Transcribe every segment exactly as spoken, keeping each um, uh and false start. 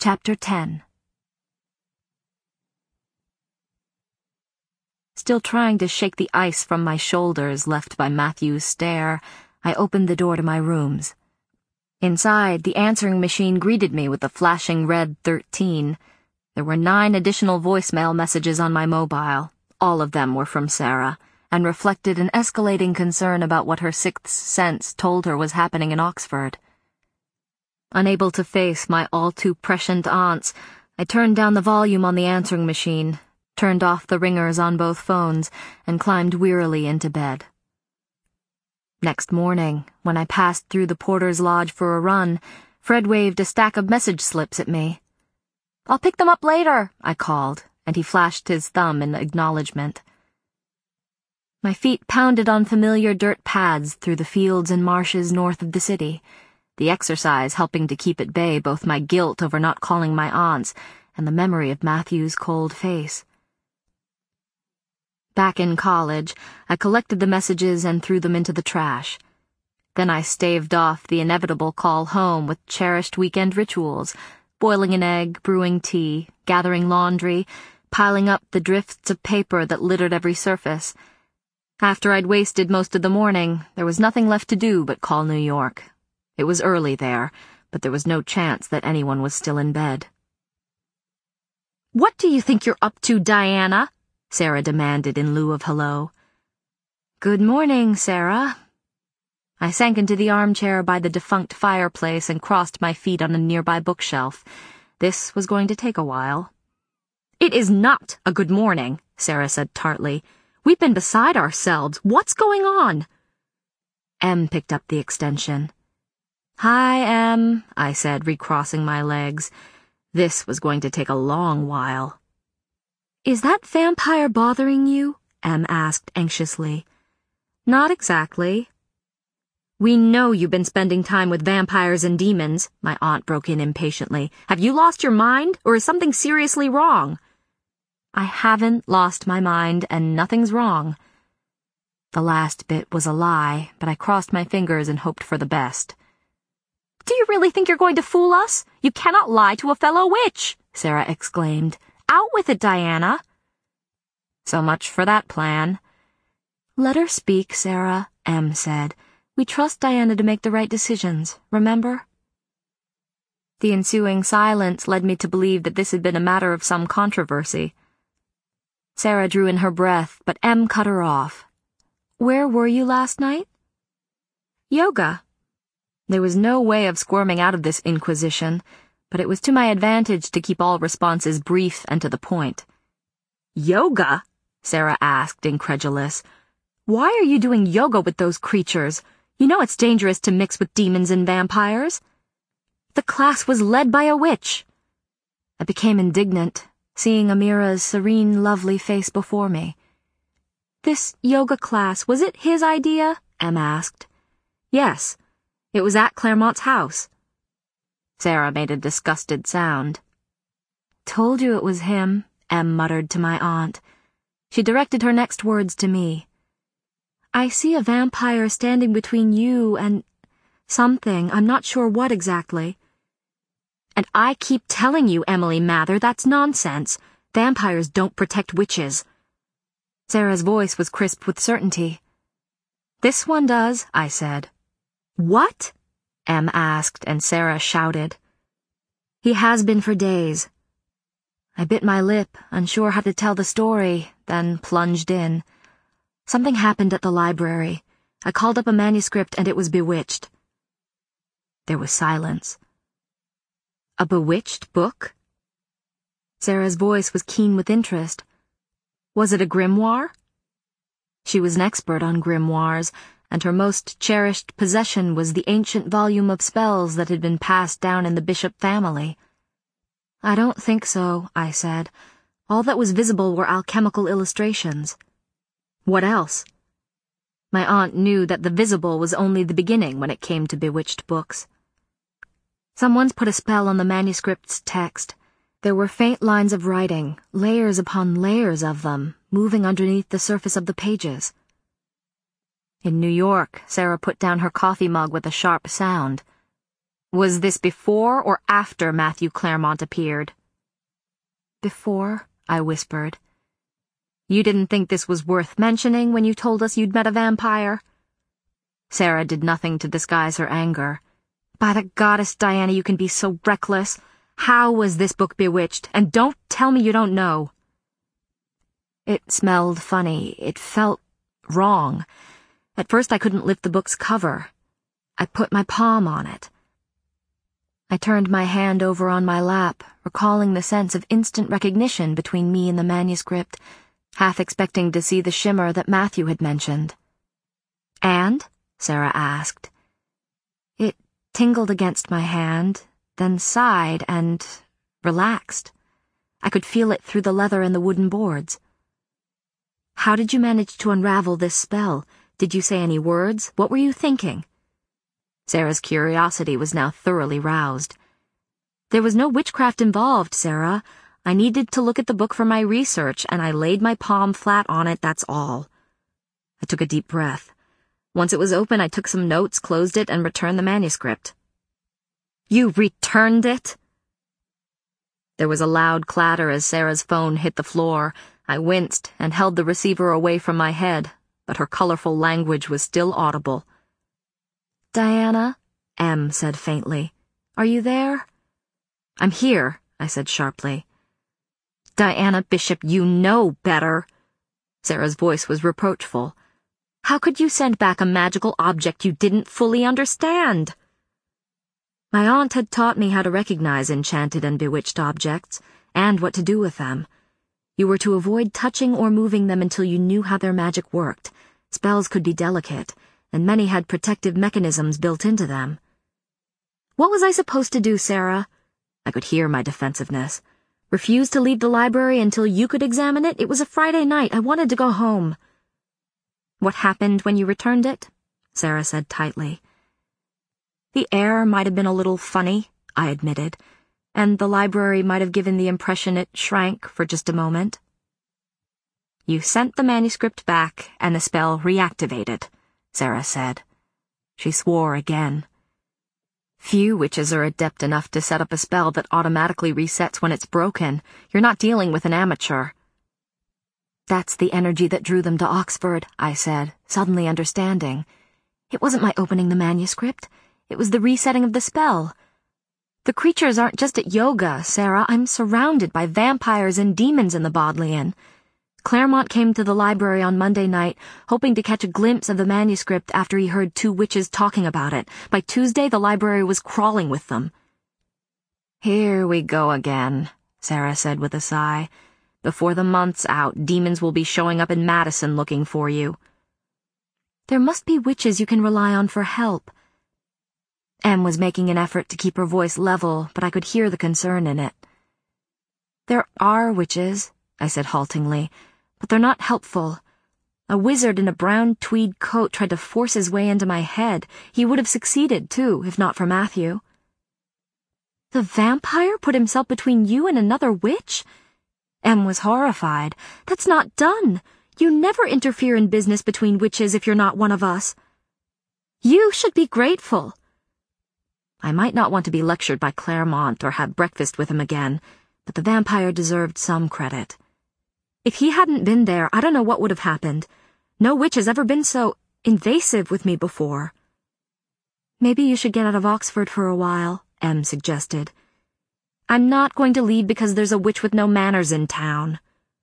Chapter ten. Still trying to shake the ice from my shoulders left by Matthew's stare, I opened the door to my rooms. Inside, the answering machine greeted me with a flashing red thirteen. There were nine additional voicemail messages on my mobile. All of them were from Sarah, and reflected an escalating concern about what her sixth sense told her was happening in Oxford. Unable to face my all-too-prescient aunts, I turned down the volume on the answering machine, turned off the ringers on both phones, and climbed wearily into bed. Next morning, when I passed through the porter's lodge for a run, Fred waved a stack of message slips at me. "I'll pick them up later," I called, and he flashed his thumb in acknowledgement. My feet pounded on familiar dirt paths through the fields and marshes north of the city, the exercise helping to keep at bay both my guilt over not calling my aunts and the memory of Matthew's cold face. Back in college, I collected the messages and threw them into the trash. Then I staved off the inevitable call home with cherished weekend rituals, boiling an egg, brewing tea, gathering laundry, piling up the drifts of paper that littered every surface. After I'd wasted most of the morning, there was nothing left to do but call New York. It was early there, but there was no chance that anyone was still in bed. "What do you think you're up to, Diana?" Sarah demanded in lieu of hello. "Good morning, Sarah." I sank into the armchair by the defunct fireplace and crossed my feet on a nearby bookshelf. This was going to take a while. "It is not a good morning," Sarah said tartly. "We've been beside ourselves. What's going on?" Em picked up the extension. "Hi, Em," I said, recrossing my legs. This was going to take a long while. "Is that vampire bothering you?" Em asked anxiously. "Not exactly." "We know you've been spending time with vampires and demons," my aunt broke in impatiently. "Have you lost your mind, or is something seriously wrong?" "I haven't lost my mind, and nothing's wrong." The last bit was a lie, but I crossed my fingers and hoped for the best. "Do you really think you're going to fool us? You cannot lie to a fellow witch!" Sarah exclaimed. "Out with it, Diana." "So much for that plan." "Let her speak, Sarah," Em said. "We trust Diana to make the right decisions, remember?" The ensuing silence led me to believe that this had been a matter of some controversy. Sarah drew in her breath, but Em cut her off. "Where were you last night?" "Yoga." There was no way of squirming out of this inquisition, but it was to my advantage to keep all responses brief and to the point. "Yoga?" Sarah asked, incredulous. "Why are you doing yoga with those creatures? You know it's dangerous to mix with demons and vampires." "The class was led by a witch." I became indignant, seeing Amira's serene, lovely face before me. "This yoga class, was it his idea?" Em asked. "Yes. It was at Claremont's house." Sarah made a disgusted sound. "Told you it was him," Em muttered to my aunt. She directed her next words to me. "I see a vampire standing between you and something. I'm not sure what exactly." "And I keep telling you, Emily Mather, that's nonsense. Vampires don't protect witches." Sarah's voice was crisp with certainty. "This one does," I said. "What?" Em asked, and Sarah shouted. "He has been for days." I bit my lip, unsure how to tell the story, then plunged in. Something happened at the library. I called up a manuscript and it was bewitched. There was silence. "A bewitched book?" Sarah's voice was keen with interest. "Was it a grimoire?" She was an expert on grimoires, and her most cherished possession was the ancient volume of spells that had been passed down in the Bishop family. "I don't think so," I said. "All that was visible were alchemical illustrations." "What else?" My aunt knew that the visible was only the beginning when it came to bewitched books. "Someone's put a spell on the manuscript's text. There were faint lines of writing, layers upon layers of them, moving underneath the surface of the pages." In New York, Sarah put down her coffee mug with a sharp sound. Was this before or after Matthew Clairmont appeared? Before, I whispered. You didn't think this was worth mentioning when you told us you'd met a vampire? Sarah did nothing to disguise her anger. By the goddess, Diana, you can be so reckless. How was this book bewitched? And don't tell me you don't know. It smelled funny. It felt wrong. At first I couldn't lift the book's cover. I put my palm on it. I turned my hand over on my lap, recalling the sense of instant recognition between me and the manuscript, half expecting to see the shimmer that Matthew had mentioned. And? Sarah asked. It tingled against my hand, then sighed and relaxed. I could feel it through the leather and the wooden boards. How did you manage to unravel this spell? Did you say any words? What were you thinking? Sarah's curiosity was now thoroughly roused. There was no witchcraft involved, Sarah. I needed to look at the book for my research, and I laid my palm flat on it, that's all. I took a deep breath. Once it was open, I took some notes, closed it, and returned the manuscript. You returned it? There was a loud clatter as Sarah's phone hit the floor. I winced and held the receiver away from my head, but her colorful language was still audible. Diana, Em said faintly. Are you there? I'm here, I said sharply. Diana Bishop, you know better. Sarah's voice was reproachful. How could you send back a magical object you didn't fully understand? My aunt had taught me how to recognize enchanted and bewitched objects, and what to do with them. You were to avoid touching or moving them until you knew how their magic worked. Spells could be delicate, and many had protective mechanisms built into them. What was I supposed to do, Sarah? I could hear my defensiveness. Refuse to leave the library until you could examine it? It was a Friday night. I wanted to go home. What happened when you returned it? Sarah said tightly. The air might have been a little funny, I admitted, and the library might have given the impression it shrank for just a moment. You sent the manuscript back, and the spell reactivated, Sarah said. She swore again. Few witches are adept enough to set up a spell that automatically resets when it's broken. You're not dealing with an amateur. That's the energy that drew them to Oxford, I said, suddenly understanding. It wasn't my opening the manuscript. It was the resetting of the spell. The creatures aren't just at yoga, Sarah. I'm surrounded by vampires and demons in the Bodleian. Clairmont came to the library on Monday night, hoping to catch a glimpse of the manuscript after he heard two witches talking about it. By Tuesday, the library was crawling with them. Here we go again, Sarah said with a sigh. Before the month's out, demons will be showing up in Madison looking for you. There must be witches you can rely on for help. Em was making an effort to keep her voice level, but I could hear the concern in it. There are witches, I said haltingly, but they're not helpful. A wizard in a brown tweed coat tried to force his way into my head. He would have succeeded, too, if not for Matthew. The vampire put himself between you and another witch? Em was horrified. That's not done. You never interfere in business between witches if you're not one of us. You should be grateful. I might not want to be lectured by Clairmont or have breakfast with him again, but the vampire deserved some credit. If he hadn't been there, I don't know what would have happened. No witch has ever been so invasive with me before. Maybe you should get out of Oxford for a while, Em suggested. I'm not going to leave because there's a witch with no manners in town.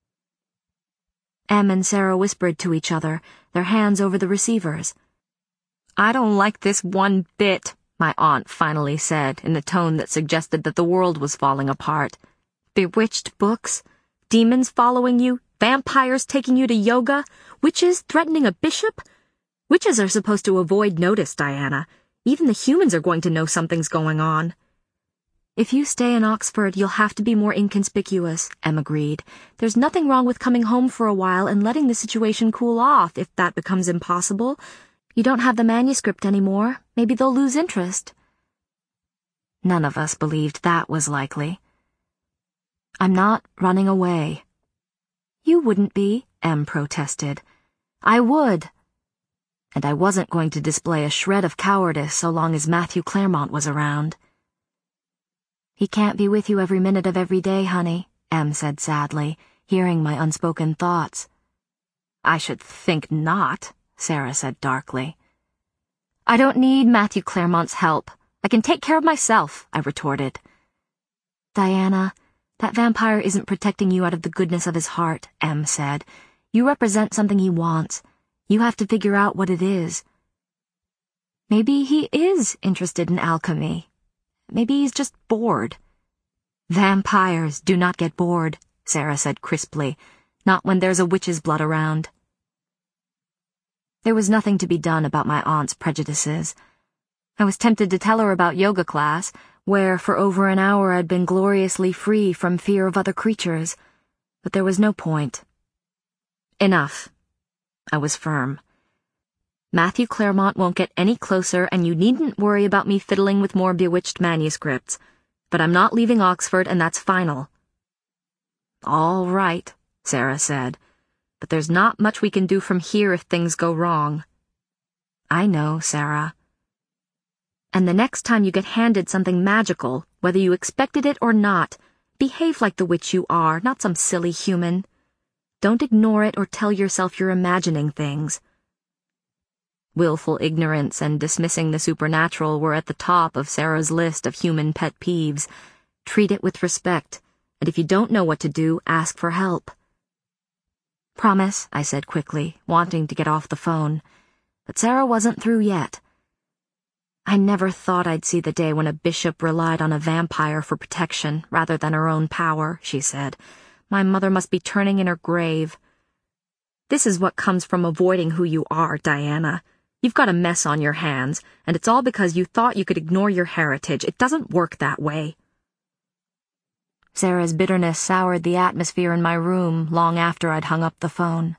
Em and Sarah whispered to each other, their hands over the receivers. I don't like this one bit, my aunt finally said in a tone that suggested that the world was falling apart. Bewitched books, demons following you, vampires taking you to yoga, witches threatening a bishop. Witches are supposed to avoid notice, Diana. Even the humans are going to know something's going on. If you stay in Oxford, you'll have to be more inconspicuous, Em agreed. There's nothing wrong with coming home for a while and letting the situation cool off if that becomes impossible. You don't have the manuscript anymore. Maybe they'll lose interest. None of us believed that was likely. I'm not running away. You wouldn't be, Em protested. I would. and I wasn't going to display a shred of cowardice so long as Matthew Clairmont was around. "He can't be with you every minute of every day, honey," Em said sadly, hearing my unspoken thoughts. "I should think not," Sarah said darkly. "I don't need Matthew Clairmont's help. I can take care of myself," I retorted. "Diana, that vampire isn't protecting you out of the goodness of his heart," Em said. "You represent something he wants. You have to figure out what it is. Maybe he is interested in alchemy. Maybe he's just bored." "Vampires do not get bored," Sarah said crisply, "not when there's a witch's blood around." There was nothing to be done about my aunt's prejudices. I was tempted to tell her about yoga class, where for over an hour I'd been gloriously free from fear of other creatures, but there was no point. "Enough." I was firm. "Matthew Clairmont won't get any closer, and you needn't worry about me fiddling with more bewitched manuscripts. But I'm not leaving Oxford, and that's final." "All right," Sarah said. "But there's not much we can do from here if things go wrong." "I know, Sarah." "And the next time you get handed something magical, whether you expected it or not, behave like the witch you are, not some silly human. Don't ignore it or tell yourself you're imagining things." Willful ignorance and dismissing the supernatural were at the top of Sarah's list of human pet peeves. Treat it with respect, and if you don't know what to do, ask for help. "Promise," I said quickly, wanting to get off the phone. But Sarah wasn't through yet. "I never thought I'd see the day when a bishop relied on a vampire for protection rather than her own power," she said. "My mother must be turning in her grave." "This is what comes from avoiding who you are, Diana. You've got a mess on your hands, and it's all because you thought you could ignore your heritage. It doesn't work that way." Sarah's bitterness soured the atmosphere in my room long after I'd hung up the phone.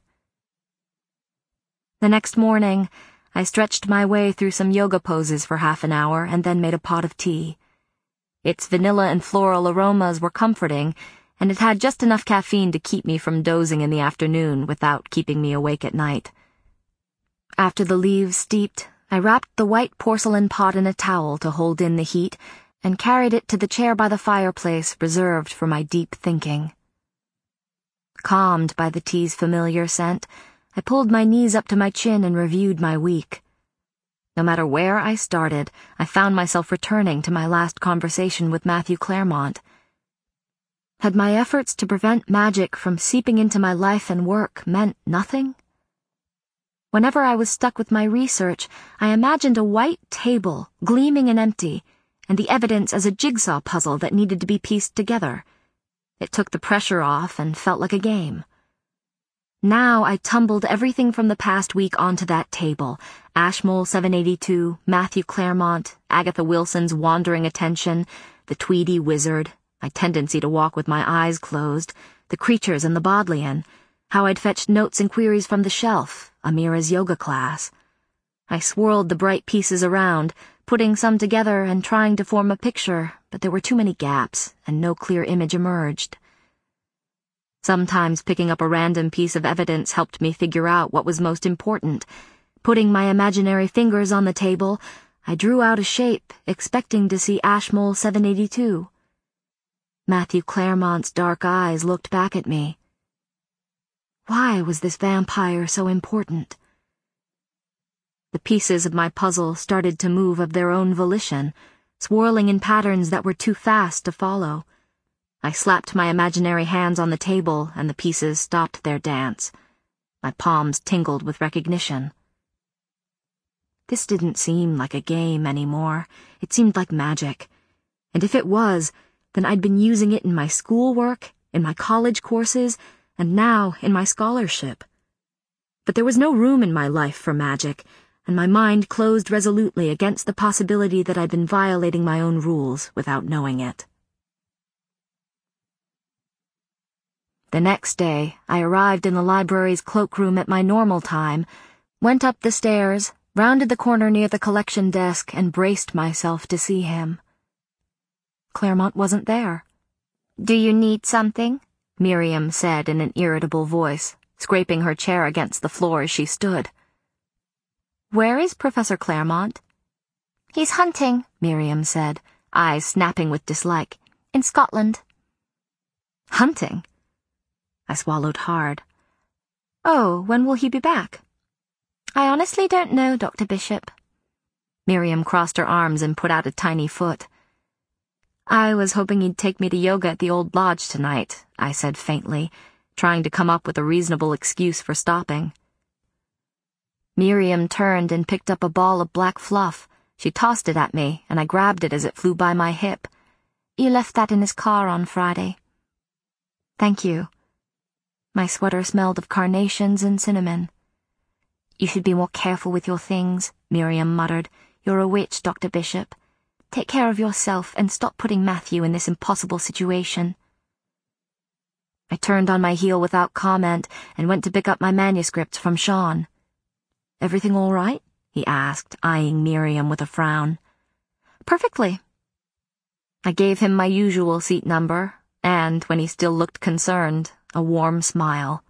The next morning, I stretched my way through some yoga poses for half an hour and then made a pot of tea. Its vanilla and floral aromas were comforting, and it had just enough caffeine to keep me from dozing in the afternoon without keeping me awake at night. After the leaves steeped, I wrapped the white porcelain pot in a towel to hold in the heat and carried it to the chair by the fireplace reserved for my deep thinking. Calmed by the tea's familiar scent, I pulled my knees up to my chin and reviewed my week. No matter where I started, I found myself returning to my last conversation with Matthew Clairmont. Had my efforts to prevent magic from seeping into my life and work meant nothing? Whenever I was stuck with my research, I imagined a white table, gleaming and empty, and the evidence as a jigsaw puzzle that needed to be pieced together. It took the pressure off and felt like a game. Now I tumbled everything from the past week onto that table: Ashmole seven eighty-two, Matthew Clairmont, Agatha Wilson's wandering attention, the Tweedy wizard, my tendency to walk with my eyes closed, the creatures in the Bodleian, how I'd fetched notes and queries from the shelf, Amira's yoga class. I swirled the bright pieces around, putting some together and trying to form a picture, but there were too many gaps, and no clear image emerged. Sometimes picking up a random piece of evidence helped me figure out what was most important. Putting my imaginary fingers on the table, I drew out a shape, expecting to see Ashmole seven eighty-two. Matthew Clairmont's dark eyes looked back at me. Why was this vampire so important? The pieces of my puzzle started to move of their own volition, swirling in patterns that were too fast to follow. I slapped my imaginary hands on the table, and the pieces stopped their dance. My palms tingled with recognition. This didn't seem like a game anymore. It seemed like magic. And if it was, then I'd been using it in my schoolwork, in my college courses, and now in my scholarship. But there was no room in my life for magic, and my mind closed resolutely against the possibility that I'd been violating my own rules without knowing it. The next day, I arrived in the library's cloakroom at my normal time, went up the stairs, rounded the corner near the collection desk, and braced myself to see him. Clairmont wasn't there. "Do you need something?" Miriam said in an irritable voice, scraping her chair against the floor as she stood. Where is Professor Claremont? He's hunting, Miriam said, eyes snapping with dislike. In Scotland. Hunting? I swallowed hard. Oh, when will he be back? I honestly don't know, Doctor Bishop. Miriam crossed her arms and put out a tiny foot. I was hoping he'd take me to yoga at the old lodge tonight, I said faintly, trying to come up with a reasonable excuse for stopping. Miriam turned and picked up a ball of black fluff. She tossed it at me, and I grabbed it as it flew by my hip. You left that in his car on Friday. Thank you. My sweater smelled of carnations and cinnamon. You should be more careful with your things, Miriam muttered. You're a witch, Doctor Bishop. Take care of yourself and stop putting Matthew in this impossible situation. I turned on my heel without comment and went to pick up my manuscript from Sean. Everything all right? He asked, eyeing Miriam with a frown. Perfectly. I gave him my usual seat number, and, when he still looked concerned, a warm smile.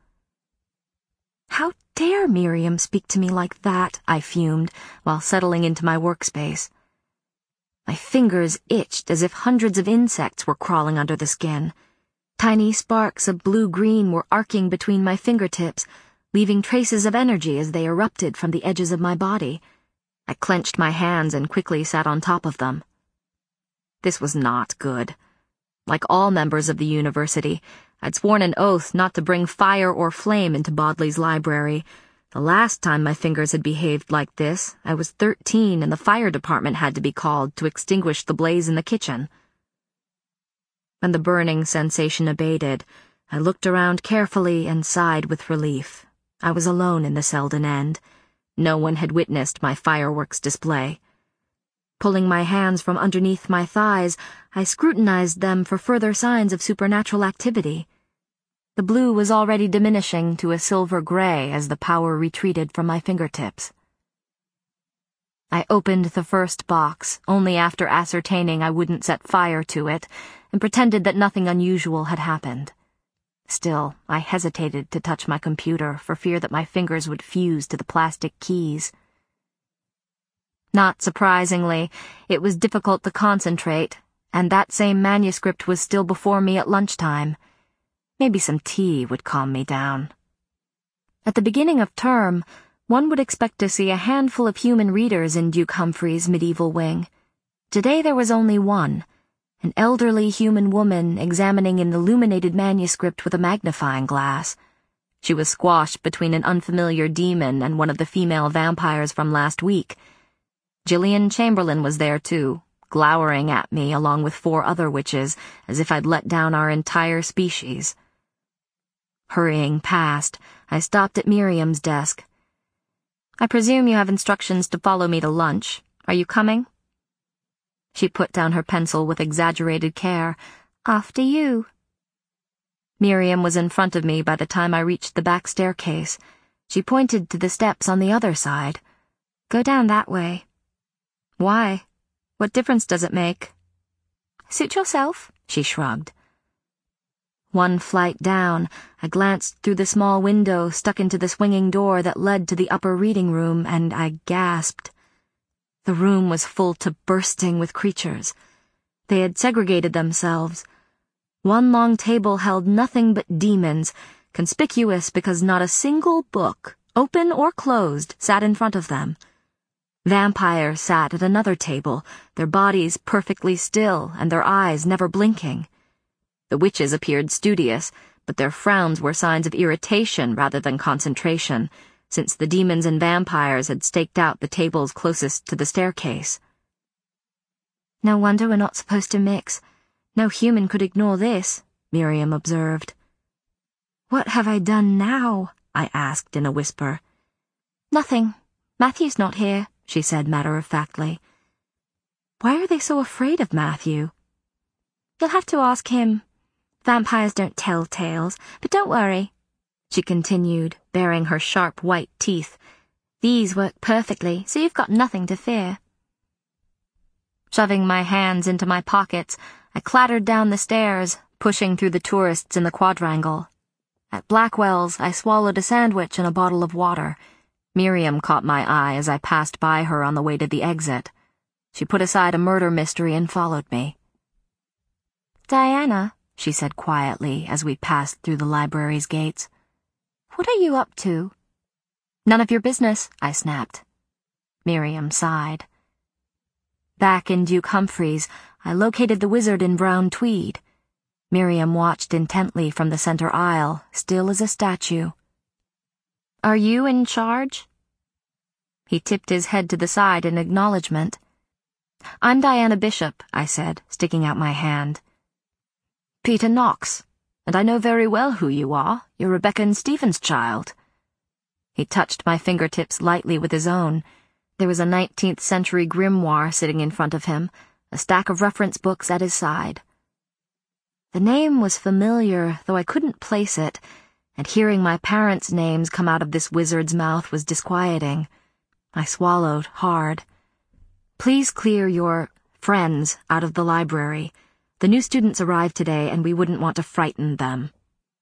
How dare Miriam speak to me like that, I fumed, while settling into my workspace. My fingers itched as if hundreds of insects were crawling under the skin. Tiny sparks of blue-green were arcing between my fingertips, leaving traces of energy as they erupted from the edges of my body. I clenched my hands and quickly sat on top of them. This was not good. Like all members of the university, I'd sworn an oath not to bring fire or flame into Bodley's library. The last time my fingers had behaved like this, I was thirteen and the fire department had to be called to extinguish the blaze in the kitchen. When the burning sensation abated, I looked around carefully and sighed with relief. I was alone in the Selden end. No one had witnessed my fireworks display. Pulling my hands from underneath my thighs, I scrutinized them for further signs of supernatural activity. The blue was already diminishing to a silver gray as the power retreated from my fingertips. I opened the first box, only after ascertaining I wouldn't set fire to it, and pretended that nothing unusual had happened. Still, I hesitated to touch my computer for fear that my fingers would fuse to the plastic keys. Not surprisingly, it was difficult to concentrate, and that same manuscript was still before me at lunchtime. Maybe some tea would calm me down. At the beginning of term, one would expect to see a handful of human readers in Duke Humphrey's medieval wing. Today there was only one, an elderly human woman examining an illuminated manuscript with a magnifying glass. She was squashed between an unfamiliar demon and one of the female vampires from last week. Gillian Chamberlain was there too, glowering at me along with four other witches, as if I'd let down our entire species. Hurrying past, I stopped at Miriam's desk. I presume you have instructions to follow me to lunch. Are you coming? She put down her pencil with exaggerated care. After you. Miriam was in front of me by the time I reached the back staircase. She pointed to the steps on the other side. Go down that way. Why? What difference does it make? Suit yourself, she shrugged. One flight down, I glanced through the small window stuck into the swinging door that led to the upper reading room, and I gasped. The room was full to bursting with creatures. They had segregated themselves. One long table held nothing but demons, conspicuous because not a single book, open or closed, sat in front of them. Vampires sat at another table, their bodies perfectly still and their eyes never blinking. The witches appeared studious, but their frowns were signs of irritation rather than concentration, since the demons and vampires had staked out the tables closest to the staircase. No wonder we're not supposed to mix. No human could ignore this, Miriam observed. What have I done now? I asked in a whisper. Nothing. Matthew's not here, she said matter-of-factly. Why are they so afraid of Matthew? You'll have to ask him. Vampires don't tell tales, but don't worry, she continued, baring her sharp white teeth. These work perfectly, so you've got nothing to fear. Shoving my hands into my pockets, I clattered down the stairs, pushing through the tourists in the quadrangle. At Blackwell's, I swallowed a sandwich and a bottle of water. Miriam caught my eye as I passed by her on the way to the exit. She put aside a murder mystery and followed me. "Diana," she said quietly as we passed through the library's gates, "what are you up to?" "None of your business," I snapped. Miriam sighed. Back in Duke Humphreys, I located the wizard in brown tweed. Miriam watched intently from the center aisle, still as a statue. "Are you in charge?" He tipped his head to the side in acknowledgement. "I'm Diana Bishop," I said, sticking out my hand. "Peter Knox, and I know very well who you are. You're Rebecca and Stephen's child." He touched my fingertips lightly with his own. There was a nineteenth century grimoire sitting in front of him, a stack of reference books at his side. The name was familiar, though I couldn't place it, and hearing my parents' names come out of this wizard's mouth was disquieting. I swallowed hard. "Please clear your friends out of the library. The new students arrived today, and we wouldn't want to frighten them."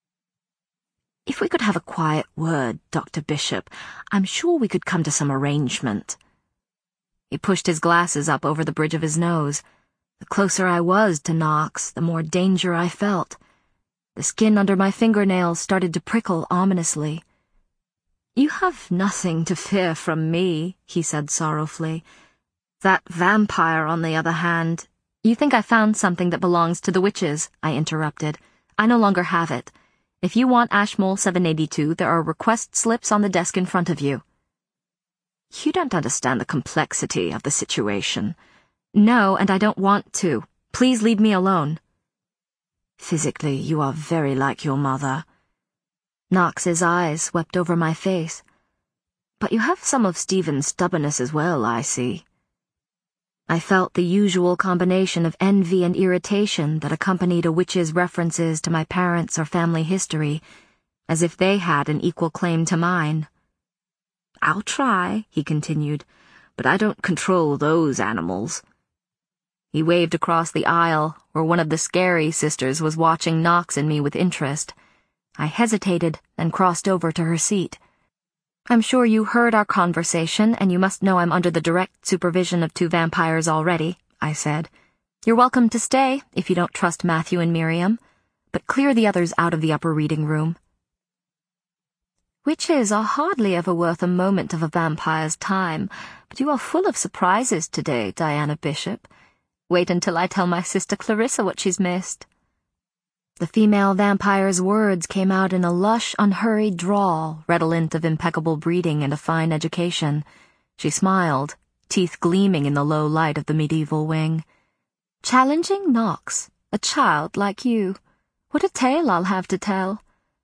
"If we could have a quiet word, Doctor Bishop, I'm sure we could come to some arrangement." He pushed his glasses up over the bridge of his nose. The closer I was to Knox, the more danger I felt. The skin under my fingernails started to prickle ominously. "You have nothing to fear from me," he said sorrowfully. "That vampire, on the other hand—" "You think I found something that belongs to the witches," I interrupted. "I no longer have it. If you want Ashmole seven eighty-two, there are request slips on the desk in front of you." "You don't understand the complexity of the situation." "No, and I don't want to. Please leave me alone." "Physically, you are very like your mother." Knox's eyes swept over my face. "But you have some of Stephen's stubbornness as well, I see." I felt the usual combination of envy and irritation that accompanied a witch's references to my parents or family history, as if they had an equal claim to mine. "I'll try," he continued, "but I don't control those animals." He waved across the aisle, where one of the scary sisters was watching Knox and me with interest. I hesitated and crossed over to her seat. "I'm sure you heard our conversation, and you must know I'm under the direct supervision of two vampires already," I said. "You're welcome to stay, if you don't trust Matthew and Miriam, but clear the others out of the upper reading room." "Witches are hardly ever worth a moment of a vampire's time, but you are full of surprises today, Diana Bishop. Wait until I tell my sister Clarissa what she's missed." The female vampire's words came out in a lush, unhurried drawl, redolent of impeccable breeding and a fine education. She smiled, teeth gleaming in the low light of the medieval wing. "Challenging Knox, a child like you. What a tale I'll have to tell."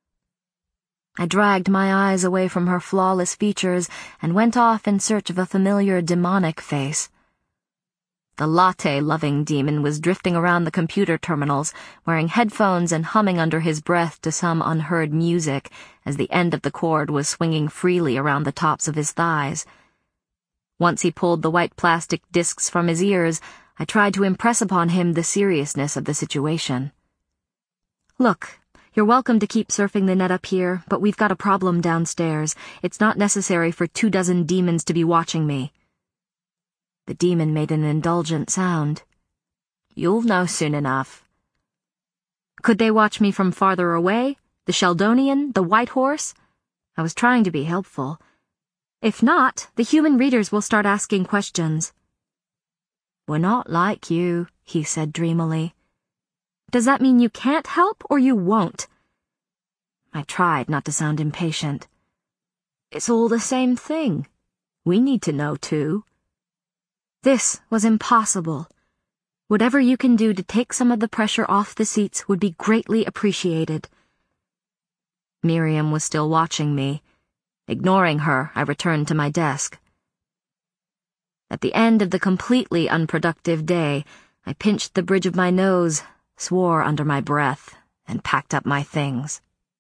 I dragged my eyes away from her flawless features and went off in search of a familiar demonic face. The latte-loving demon was drifting around the computer terminals, wearing headphones and humming under his breath to some unheard music as the end of the cord was swinging freely around the tops of his thighs. Once he pulled the white plastic discs from his ears, I tried to impress upon him the seriousness of the situation. "Look, you're welcome to keep surfing the net up here, but we've got a problem downstairs. It's not necessary for two dozen demons to be watching me." The demon made an indulgent sound. "You'll know soon enough." "Could they watch me from farther away? The Sheldonian? The White Horse?" I was trying to be helpful. "If not, the human readers will start asking questions." "We're not like you," he said dreamily. "Does that mean you can't help, or you won't?" I tried not to sound impatient. "It's all the same thing. We need to know, too." This was impossible. Whatever you can do to take some of the pressure off the seats would be greatly appreciated. Miriam was still watching me. Ignoring her, I returned to my desk. At the end of the completely unproductive day, I pinched the bridge of my nose, swore under my breath, and packed up my things.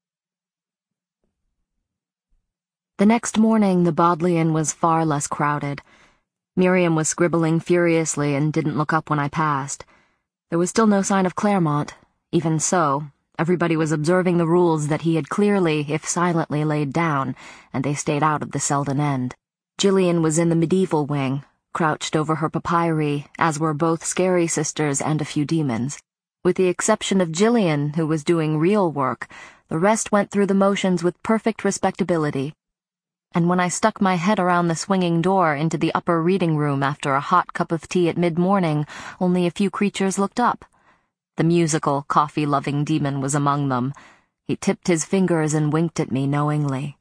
The next morning, the Bodleian was far less crowded. Miriam was scribbling furiously and didn't look up when I passed. There was still no sign of Claremont. Even so, Everybody was observing the rules that he had clearly, if silently, laid down, and they stayed out of the Selden end. Gillian was in the medieval wing, crouched over her papyri, as were both Scary Sisters and a few demons. With the exception of Gillian, who was doing real work, the rest went through the motions with perfect respectability. And when I stuck my head around the swinging door into the upper reading room after a hot cup of tea at mid-morning, only a few creatures looked up. The musical, coffee-loving demon was among them. He tipped his fingers and winked at me knowingly.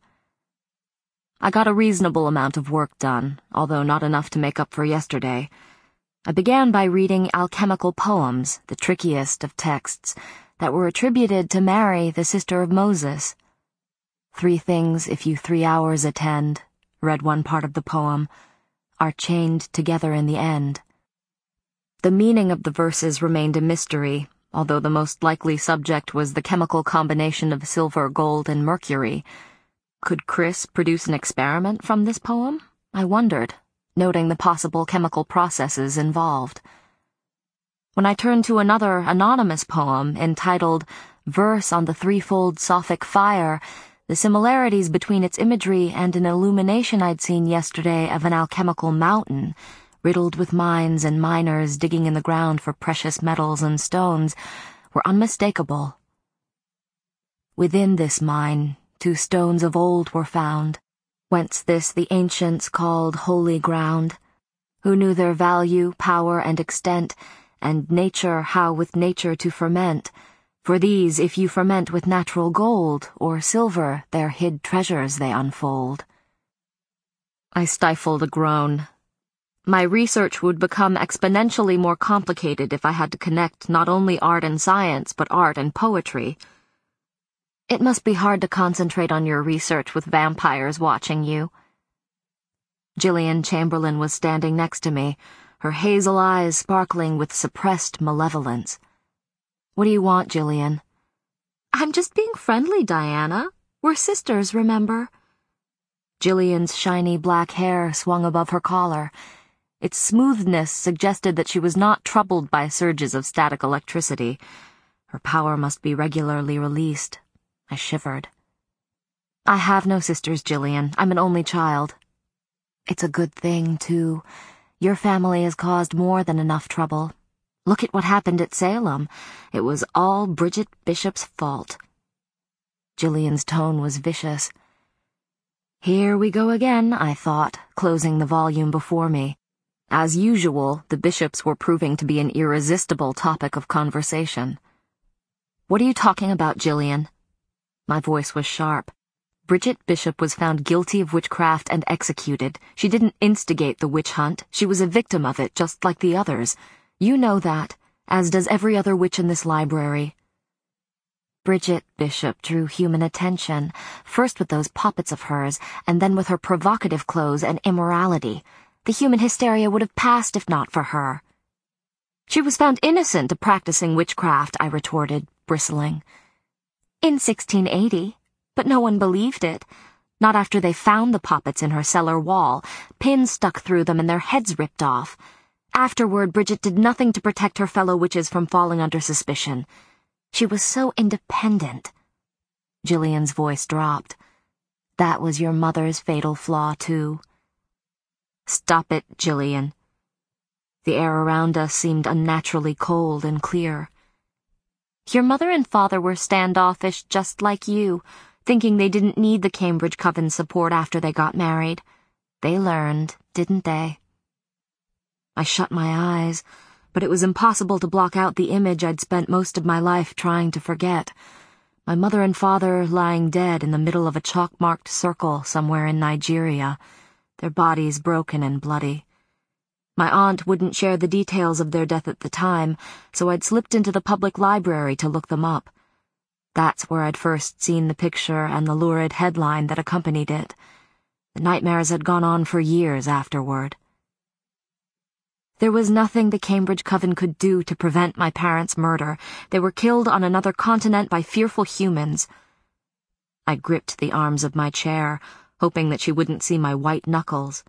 I got a reasonable amount of work done, although not enough to make up for yesterday. I began by reading alchemical poems, the trickiest of texts, that were attributed to Mary, the sister of Moses. Three things, if you three hours attend, read one part of the poem, are chained together in the end. The meaning of the verses remained a mystery, although the most likely subject was the chemical combination of silver, gold, and mercury. Could Chris produce an experiment from this poem? I wondered, noting the possible chemical processes involved. When I turned to another anonymous poem entitled Verse on the Threefold Sophic Fire, the similarities between its imagery and an illumination I'd seen yesterday of an alchemical mountain, riddled with mines and miners digging in the ground for precious metals and stones, were unmistakable. Within this mine, two stones of old were found, whence this the ancients called holy ground, who knew their value, power, and extent, and nature how with nature to ferment. For these, if you ferment with natural gold or silver, their hid treasures they unfold. I stifled a groan. My research would become exponentially more complicated if I had to connect not only art and science, but art and poetry. It must be hard to concentrate on your research with vampires watching you. Gillian Chamberlain was standing next to me, her hazel eyes sparkling with suppressed malevolence. What do you want, Gillian? I'm just being friendly, Diana. We're sisters, remember? Gillian's shiny black hair swung above her collar. Its smoothness suggested that she was not troubled by surges of static electricity. Her power must be regularly released. I shivered. I have no sisters, Gillian. I'm an only child. It's a good thing, too. Your family has caused more than enough trouble. Look at what happened at Salem. It was all Bridget Bishop's fault. Gillian's tone was vicious. Here we go again, I thought, closing the volume before me. As usual, the Bishops were proving to be an irresistible topic of conversation. What are you talking about, Gillian? My voice was sharp. Bridget Bishop was found guilty of witchcraft and executed. She didn't instigate the witch hunt. She was a victim of it, just like the others. You know that, as does every other witch in this library. Bridget Bishop drew human attention, first with those puppets of hers, and then with her provocative clothes and immorality. The human hysteria would have passed if not for her. She was found innocent of practicing witchcraft, I retorted, bristling. In sixteen eighty, but no one believed it. Not after they found the puppets in her cellar wall, pins stuck through them and their heads ripped off. Afterward, Bridget did nothing to protect her fellow witches from falling under suspicion. She was so independent. Gillian's voice dropped. That was your mother's fatal flaw, too. Stop it, Gillian. The air around us seemed unnaturally cold and clear. Your mother and father were standoffish just like you, thinking they didn't need the Cambridge Coven support after they got married. They learned, didn't they? I shut my eyes, but it was impossible to block out the image I'd spent most of my life trying to forget. My mother and father lying dead in the middle of a chalk-marked circle somewhere in Nigeria, their bodies broken and bloody. My aunt wouldn't share the details of their death at the time, so I'd slipped into the public library to look them up. That's where I'd first seen the picture and the lurid headline that accompanied it. The nightmares had gone on for years afterward. There was nothing the Cambridge Coven could do to prevent my parents' murder. They were killed on another continent by fearful humans. I gripped the arms of my chair, hoping that she wouldn't see my white knuckles.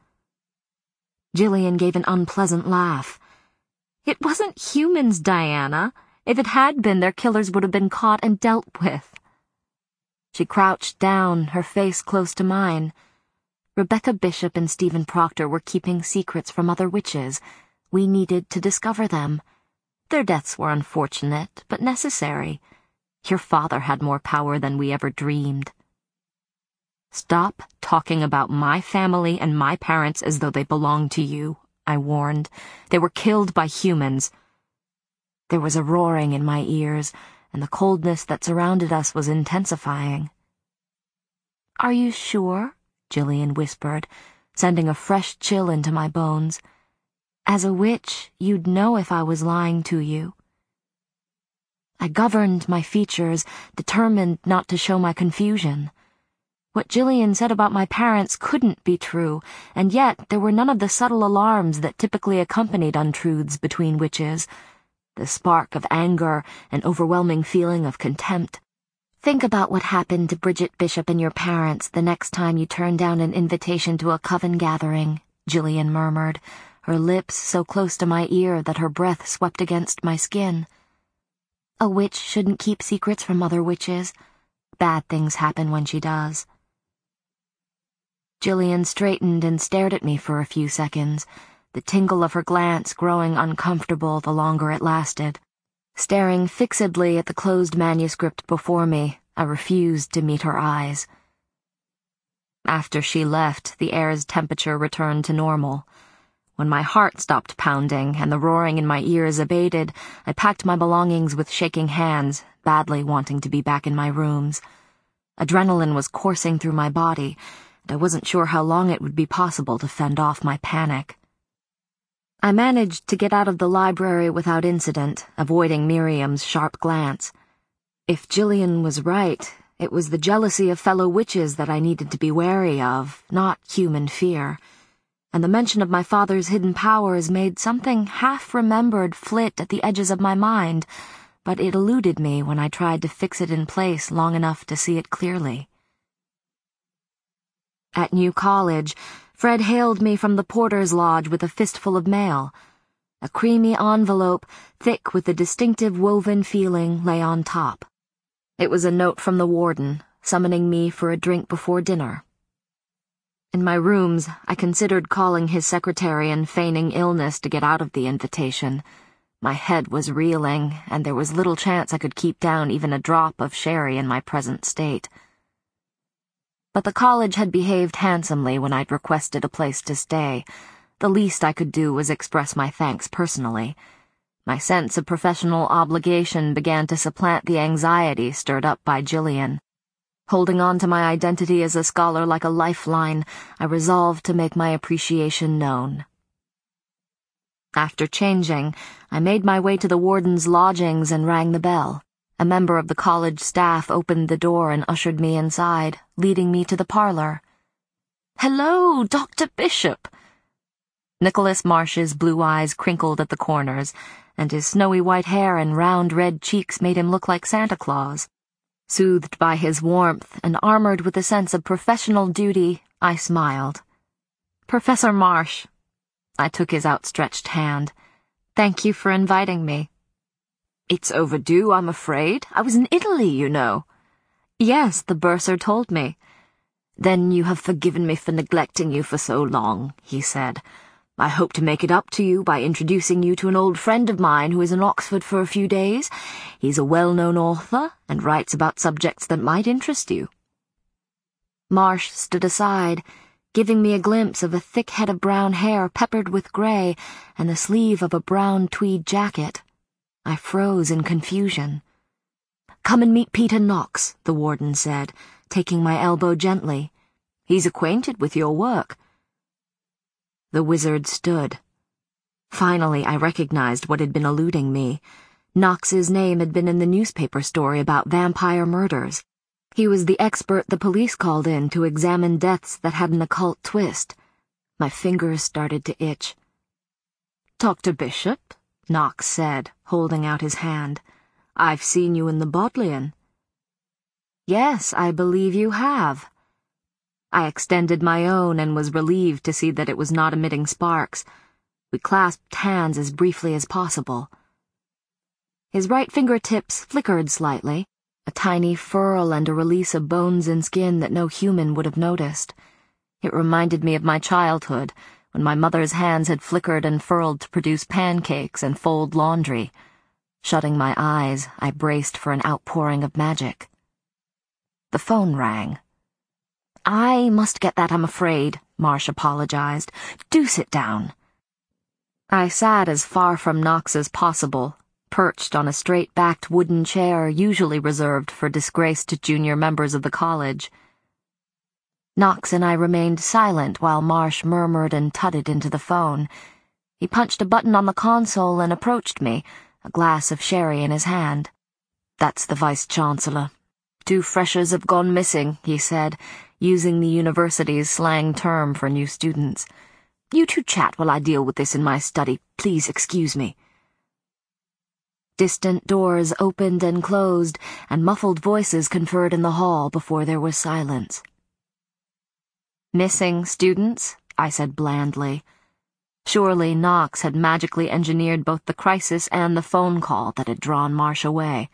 Gillian gave an unpleasant laugh. It wasn't humans, Diana. If it had been, their killers would have been caught and dealt with. She crouched down, her face close to mine. Rebecca Bishop and Stephen Proctor were keeping secrets from other witches. We needed to discover them. Their deaths were unfortunate, but necessary. Your father had more power than we ever dreamed. Stop talking about my family and my parents as though they belonged to you, I warned. They were killed by humans. There was a roaring in my ears, and the coldness that surrounded us was intensifying. "Are you sure?" Jillian whispered, sending a fresh chill into my bones. "As a witch, you'd know if I was lying to you." I governed my features, determined not to show my confusion. What Jillian said about my parents couldn't be true, and yet there were none of the subtle alarms that typically accompanied untruths between witches. The spark of anger, an overwhelming feeling of contempt. "Think about what happened to Bridget Bishop and your parents the next time you turned down an invitation to a coven gathering," Jillian murmured, her lips so close to my ear that her breath swept against my skin. "A witch shouldn't keep secrets from other witches. Bad things happen when she does." Jillian straightened and stared at me for a few seconds, the tingle of her glance growing uncomfortable the longer it lasted. Staring fixedly at the closed manuscript before me, I refused to meet her eyes. After she left, the air's temperature returned to normal. When my heart stopped pounding and the roaring in my ears abated, I packed my belongings with shaking hands, badly wanting to be back in my rooms. Adrenaline was coursing through my body, and I wasn't sure how long it would be possible to fend off my panic. I managed to get out of the library without incident, avoiding Miriam's sharp glance. If Jillian was right, it was the jealousy of fellow witches that I needed to be wary of, not human fear. And the mention of my father's hidden powers made something half-remembered flit at the edges of my mind, but it eluded me when I tried to fix it in place long enough to see it clearly. At New College, Fred hailed me from the porter's lodge with a fistful of mail. A creamy envelope, thick with a distinctive woven feeling, lay on top. It was a note from the warden, summoning me for a drink before dinner. In my rooms, I considered calling his secretary and feigning illness to get out of the invitation. My head was reeling, and there was little chance I could keep down even a drop of sherry in my present state. But the college had behaved handsomely when I'd requested a place to stay. The least I could do was express my thanks personally. My sense of professional obligation began to supplant the anxiety stirred up by Jillian. Holding on to my identity as a scholar like a lifeline, I resolved to make my appreciation known. After changing, I made my way to the warden's lodgings and rang the bell. A member of the college staff opened the door and ushered me inside, leading me to the parlor. "Hello, Doctor Bishop!" Nicholas Marsh's blue eyes crinkled at the corners, and his snowy white hair and round red cheeks made him look like Santa Claus. Soothed by his warmth and armored with a sense of professional duty, I smiled. "Professor Marsh." I took his outstretched hand. "Thank you for inviting me." "It's overdue, I'm afraid. I was in Italy, you know." "Yes, the bursar told me." "Then you have forgiven me for neglecting you for so long," he said. "I hope to make it up to you by introducing you to an old friend of mine who is in Oxford for a few days. He's a well-known author and writes about subjects that might interest you." Marsh stood aside, giving me a glimpse of a thick head of brown hair peppered with gray and the sleeve of a brown tweed jacket. I froze in confusion. "Come and meet Peter Knox," the warden said, taking my elbow gently. "He's acquainted with your work." The wizard stood. Finally, I recognized what had been eluding me. Knox's name had been in the newspaper story about vampire murders. He was the expert the police called in to examine deaths that had an occult twist. My fingers started to itch. "Doctor Bishop," Knox said, holding out his hand. "I've seen you in the Bodleian." "Yes, I believe you have." I extended my own and was relieved to see that it was not emitting sparks. We clasped hands as briefly as possible. His right fingertips flickered slightly, a tiny furl and a release of bones and skin that no human would have noticed. It reminded me of my childhood, when my mother's hands had flickered and furled to produce pancakes and fold laundry. Shutting my eyes, I braced for an outpouring of magic. The phone rang. "I must get that, I'm afraid," Marsh apologized. "Do sit down." I sat as far from Knox as possible, perched on a straight-backed wooden chair usually reserved for disgraced junior members of the college. Knox and I remained silent while Marsh murmured and tutted into the phone. He punched a button on the console and approached me, a glass of sherry in his hand. "That's the Vice-Chancellor. Two freshers have gone missing," he said, using the university's slang term for new students. "You two chat while I deal with this in my study. Please excuse me." Distant doors opened and closed, and muffled voices conferred in the hall before there was silence. "Missing students?" I said blandly. Surely Knox had magically engineered both the crisis and the phone call that had drawn Marsh away.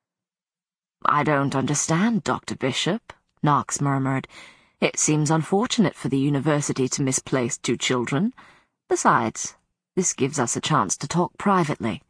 "I don't understand, Doctor Bishop," Knox murmured. "It seems unfortunate for the university to misplace two children. Besides, this gives us a chance to talk privately."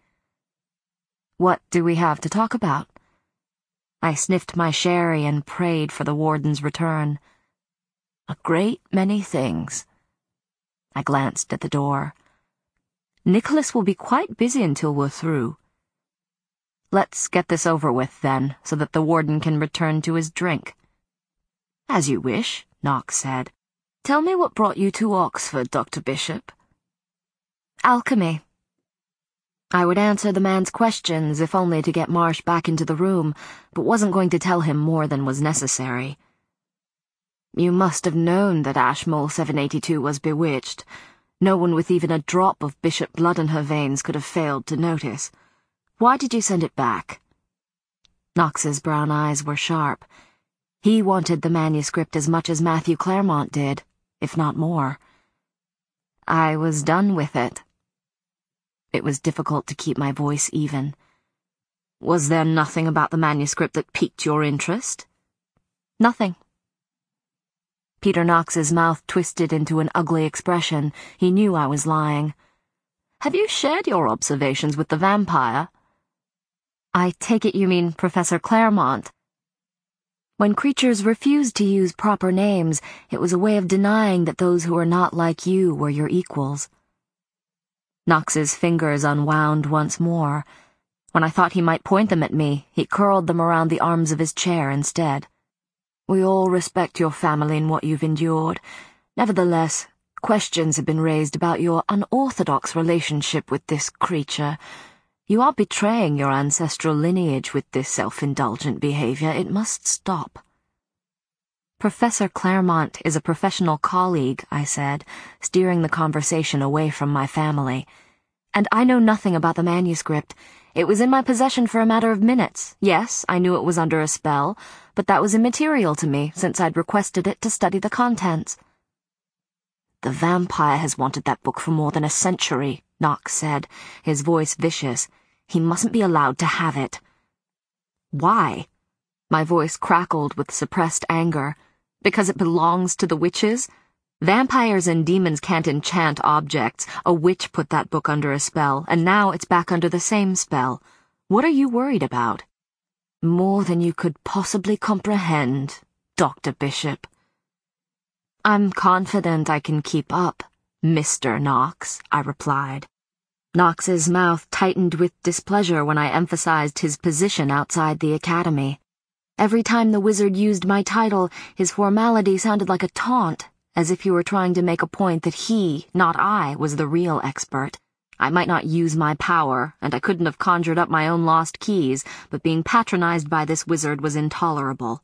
"What do we have to talk about?" I sniffed my sherry and prayed for the warden's return. "A great many things." I glanced at the door. "Nicholas will be quite busy until we're through." "Let's get this over with, then, so that the warden can return to his drink." "As you wish," Knox said. "Tell me what brought you to Oxford, Doctor Bishop." "Alchemy." I would answer the man's questions if only to get Marsh back into the room, but wasn't going to tell him more than was necessary. "You must have known that Ashmole seven eighty-two was bewitched. No one with even a drop of Bishop blood in her veins could have failed to notice. Why did you send it back?" Knox's brown eyes were sharp. He wanted the manuscript as much as Matthew Claremont did, if not more. "I was done with it." It was difficult to keep my voice even. "Was there nothing about the manuscript that piqued your interest?" "Nothing." Peter Knox's mouth twisted into an ugly expression. He knew I was lying. "Have you shared your observations with the vampire?" "I take it you mean Professor Claremont." When creatures refused to use proper names, it was a way of denying that those who were not like you were your equals. Knox's fingers unwound once more. When I thought he might point them at me, he curled them around the arms of his chair instead. "We all respect your family and what you've endured. Nevertheless, questions have been raised about your unorthodox relationship with this creature. You are betraying your ancestral lineage with this self-indulgent behavior. It must stop." "Professor Claremont is a professional colleague," I said, steering the conversation away from my family. "And I know nothing about the manuscript. It was in my possession for a matter of minutes. Yes, I knew it was under a spell, but that was immaterial to me, since I'd requested it to study the contents." "The vampire has wanted that book for more than a century," Knox said, his voice vicious. "He mustn't be allowed to have it." "Why?" My voice crackled with suppressed anger. "Because it belongs to the witches? Vampires and demons can't enchant objects. A witch put that book under a spell, and now it's back under the same spell. What are you worried about?" "More than you could possibly comprehend, Doctor Bishop." "I'm confident I can keep up, Mister Knox," I replied. Knox's mouth tightened with displeasure when I emphasized his position outside the academy. Every time the wizard used my title, his formality sounded like a taunt, as if he were trying to make a point that he, not I, was the real expert. I might not use my power, and I couldn't have conjured up my own lost keys, but being patronized by this wizard was intolerable.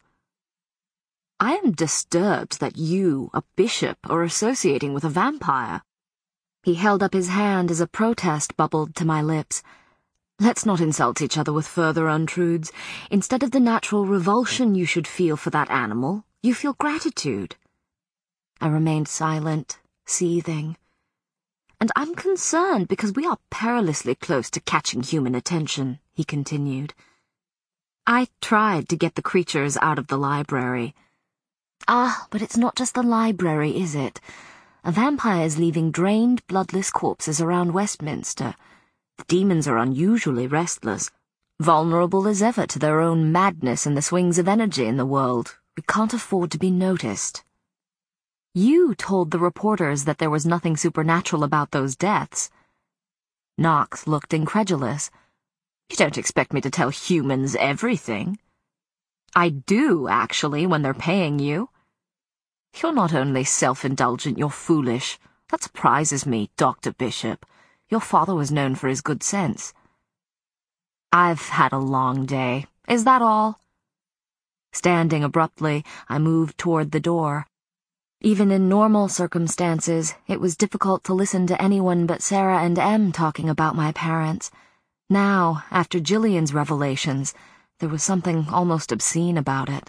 "I am disturbed that you, a bishop, are associating with a vampire." He held up his hand as a protest bubbled to my lips. "Let's not insult each other with further untruths. Instead of the natural revulsion you should feel for that animal, you feel gratitude." I remained silent, seething. "And I'm concerned because we are perilously close to catching human attention," he continued. I tried to get the creatures out of the library. Ah, but it's not just the library, is it? A vampire is leaving drained, bloodless corpses around Westminster. The demons are unusually restless, vulnerable as ever to their own madness and the swings of energy in the world. We can't afford to be noticed. You told the reporters that there was nothing supernatural about those deaths. Knox looked incredulous. You don't expect me to tell humans everything. I do, actually, when they're paying you. You're not only self-indulgent, you're foolish. That surprises me, Doctor Bishop. Your father was known for his good sense. I've had a long day. Is that all? Standing abruptly, I moved toward the door. Even in normal circumstances, it was difficult to listen to anyone but Sarah and Em talking about my parents. Now, after Gillian's revelations, there was something almost obscene about it.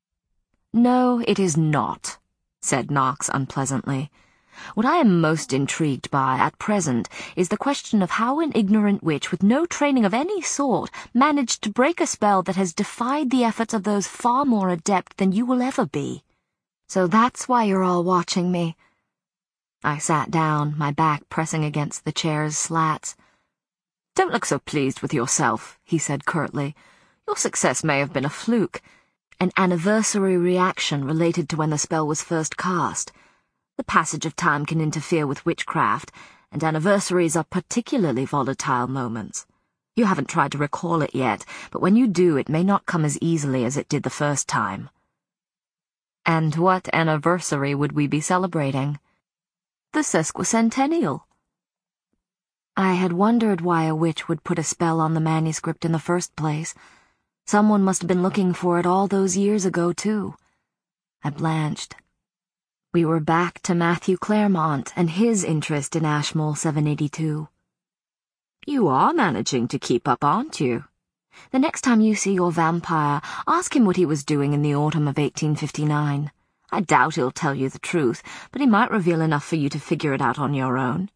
No, it is not, said Knox unpleasantly. What I am most intrigued by at present is the question of how an ignorant witch with no training of any sort managed to break a spell that has defied the efforts of those far more adept than you will ever be. So that's why you're all watching me. I sat down, my back pressing against the chair's slats. Don't look so pleased with yourself, he said curtly. Your success may have been a fluke, an anniversary reaction related to when the spell was first cast. The passage of time can interfere with witchcraft, and anniversaries are particularly volatile moments. You haven't tried to recall it yet, but when you do, it may not come as easily as it did the first time. And what anniversary would we be celebrating? The sesquicentennial. I had wondered why a witch would put a spell on the manuscript in the first place. Someone must have been looking for it all those years ago, too. I blanched. We were back to Matthew Claremont and his interest in Ashmole seven eighty-two. You are managing to keep up, aren't you? The next time you see your vampire, ask him what he was doing in the autumn of eighteen fifty-nine. I doubt he'll tell you the truth, but he might reveal enough for you to figure it out on your own.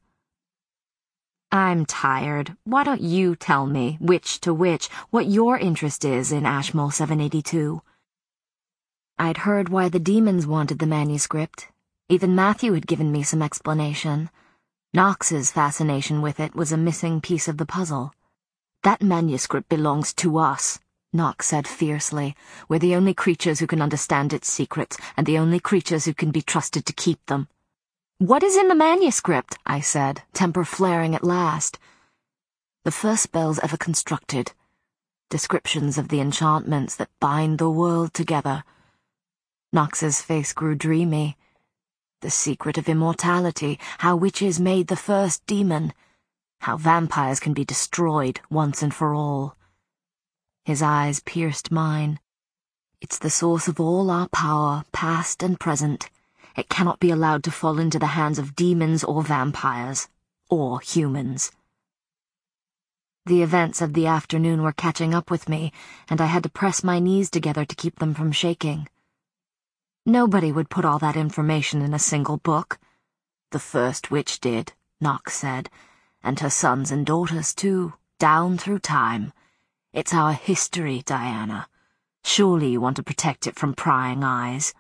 I'm tired. Why don't you tell me, witch to witch, what your interest is in Ashmole seven eighty-two? I'd heard why the demons wanted the manuscript. Even Matthew had given me some explanation. Knox's fascination with it was a missing piece of the puzzle. That manuscript belongs to us, Knox said fiercely. We're the only creatures who can understand its secrets, and the only creatures who can be trusted to keep them. What is in the manuscript? I said, temper flaring at last. The first spells ever constructed. Descriptions of the enchantments that bind the world together. Knox's face grew dreamy. The secret of immortality, how witches made the first demon. How vampires can be destroyed once and for all. His eyes pierced mine. It's the source of all our power, past and present. It cannot be allowed to fall into the hands of demons or vampires, or humans. The events of the afternoon were catching up with me, and I had to press my knees together to keep them from shaking. Nobody would put all that information in a single book. The first witch did, Knox said. And her sons and daughters, too, down through time. It's our history, Diana. Surely you want to protect it from prying eyes.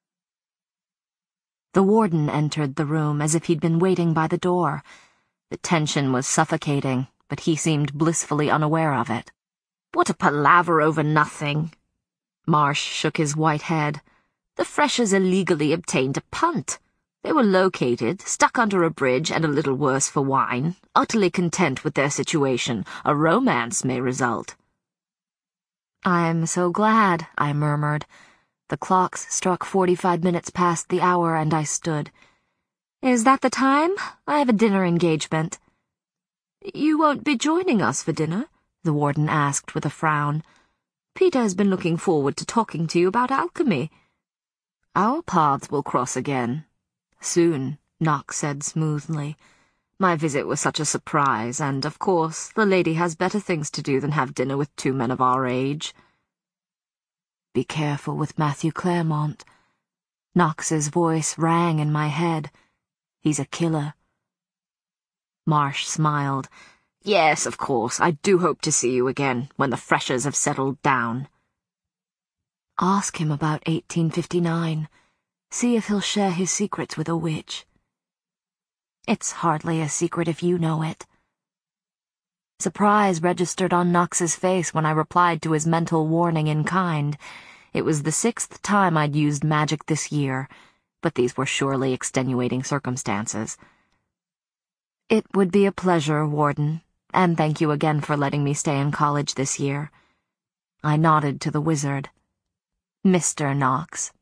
The warden entered the room as if he'd been waiting by the door. The tension was suffocating, but he seemed blissfully unaware of it. What a palaver over nothing. Marsh shook his white head. The Freshers illegally obtained a punt. They were located, stuck under a bridge, and a little worse for wine, utterly content with their situation. A romance may result. I'm so glad, I murmured. The clocks struck forty-five minutes past the hour, and I stood. Is that the time? I have a dinner engagement. You won't be joining us for dinner? The warden asked with a frown. Peter has been looking forward to talking to you about alchemy. Our paths will cross again. Soon, Knox said smoothly. My visit was such a surprise, and, of course, the lady has better things to do than have dinner with two men of our age. Be careful with Matthew Claremont. Knox's voice rang in my head. He's a killer. Marsh smiled. Yes, of course, I do hope to see you again when the freshers have settled down. Ask him about eighteen fifty-nine. See if he'll share his secrets with a witch. It's hardly a secret if you know it. Surprise registered on Knox's face when I replied to his mental warning in kind. It was the sixth time I'd used magic this year, but these were surely extenuating circumstances. It would be a pleasure, Warden, and thank you again for letting me stay in college this year. I nodded to the wizard. Mister Knox.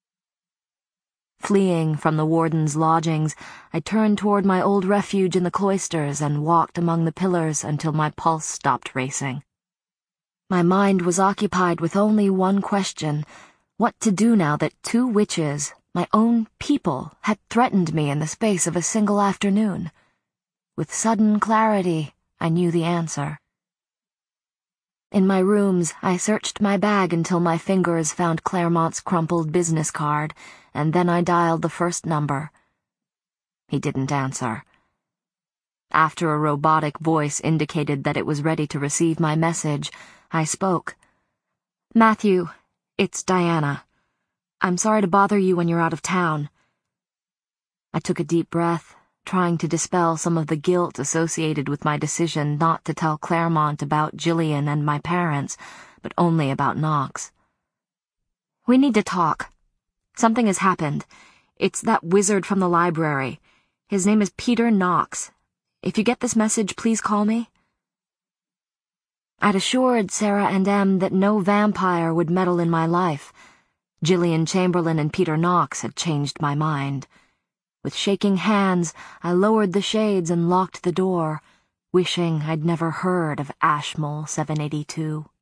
Fleeing from the warden's lodgings, I turned toward my old refuge in the cloisters and walked among the pillars until my pulse stopped racing. My mind was occupied with only one question: what to do now that two witches, my own people, had threatened me in the space of a single afternoon. With sudden clarity, I knew the answer. In my rooms, I searched my bag until my fingers found Claremont's crumpled business card, and then I dialed the first number. He didn't answer. After a robotic voice indicated that it was ready to receive my message, I spoke. Matthew, it's Diana. I'm sorry to bother you when you're out of town. I took a deep breath, trying to dispel some of the guilt associated with my decision not to tell Claremont about Jillian and my parents, but only about Knox. We need to talk. Something has happened. It's that wizard from the library. His name is Peter Knox. If you get this message, please call me. I'd assured Sarah and Em that no vampire would meddle in my life. Jillian Chamberlain and Peter Knox had changed my mind. With shaking hands, I lowered the shades and locked the door, wishing I'd never heard of Ashmole seven eighty-two.